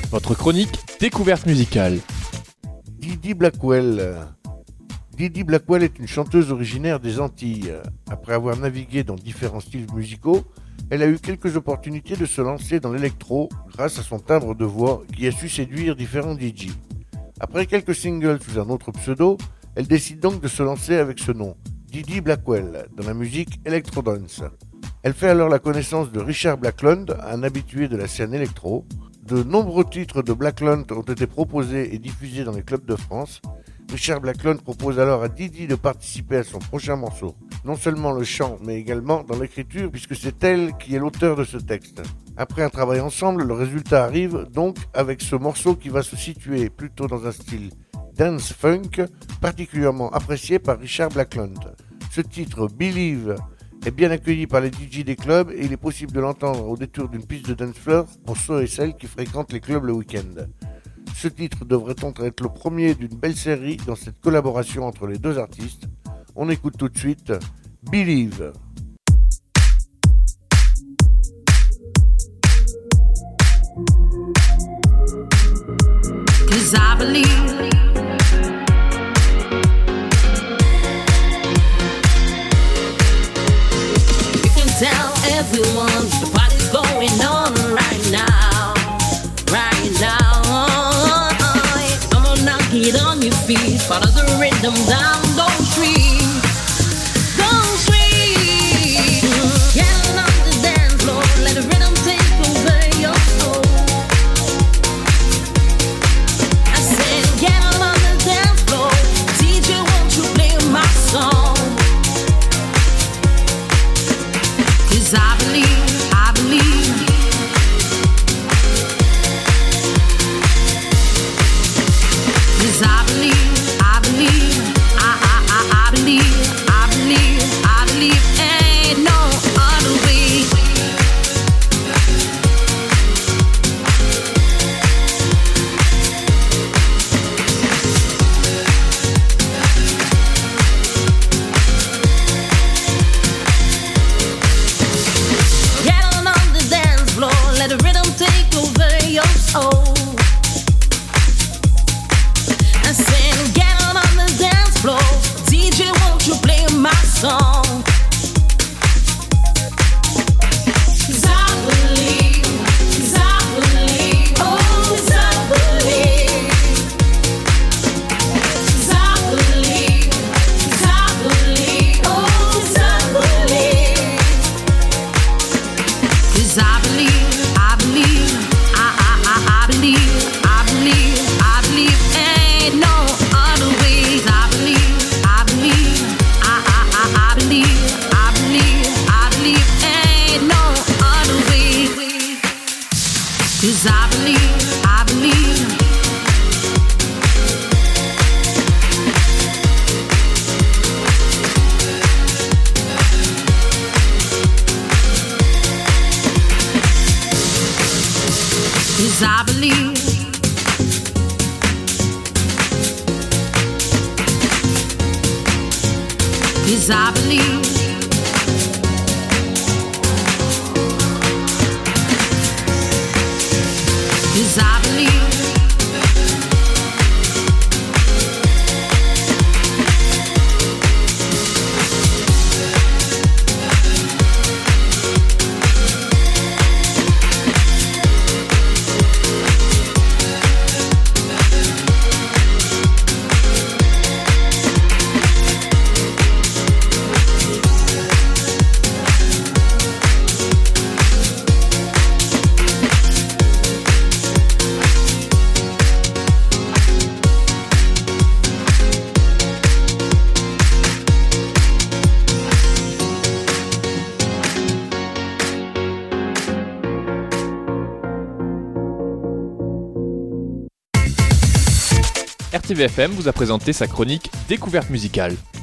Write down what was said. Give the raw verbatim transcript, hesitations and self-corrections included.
Votre chronique découverte musicale. Didi Blackwell. Didi Blackwell est une chanteuse originaire des Antilles. Après avoir navigué dans différents styles musicaux, elle a eu quelques opportunités de se lancer dans l'électro grâce à son timbre de voix qui a su séduire différents D J. Après quelques singles sous un autre pseudo, elle décide donc de se lancer avec ce nom, Didi Blackwell, dans la musique electro-dance. Elle fait alors la connaissance de Richard Blacklund, un habitué de la scène électro. De nombreux titres de Blacklund ont été proposés et diffusés dans les clubs de France. Richard Blacklund propose alors à Didi de participer à son prochain morceau. Non seulement le chant, mais également dans l'écriture, puisque c'est elle qui est l'auteur de ce texte. Après un travail ensemble, le résultat arrive donc avec ce morceau qui va se situer plutôt dans un style dance funk, particulièrement apprécié par Richard Blacklund. Ce titre, Believe, est bien accueilli par les D J des clubs et il est possible de l'entendre au détour d'une piste de dance floor pour ceux et celles qui fréquentent les clubs le week-end. Ce titre devrait donc être le premier d'une belle série dans cette collaboration entre les deux artistes. On écoute tout de suite Believe. 'Cause I believe you can tell everyone the party's going on right now, right now. Come on now, get on your feet, follow the rhythm down those streets, those streets. Get on the dance floor, let the rhythm take over your soul. I said, get on the dance floor, D J, won't you play my song? 'Cause I believe, I believe. 'Cause I believe, I believe, I, I, I, I believe, I believe, I believe, ain't no other way. Get on on the dance floor, let the rhythm take over your soul. I said, get on on the dance floor, D J, won't you play my song? 'Cause I believe, 'cause I believe, oh, 'cause I believe, 'cause I believe, 'cause I believe, oh, 'cause I believe, 'cause I believe, I believe, I, I, I, I believe, I believe, I believe, ain't no other way. 'Cause I believe, I believe, I, I, I, I believe, I believe, I believe, ain't no other way. 'Cause I believe, I believe. Cause I believe. Cause I believe. Cause I believe. R T V F M vous a présenté sa chronique découverte musicale.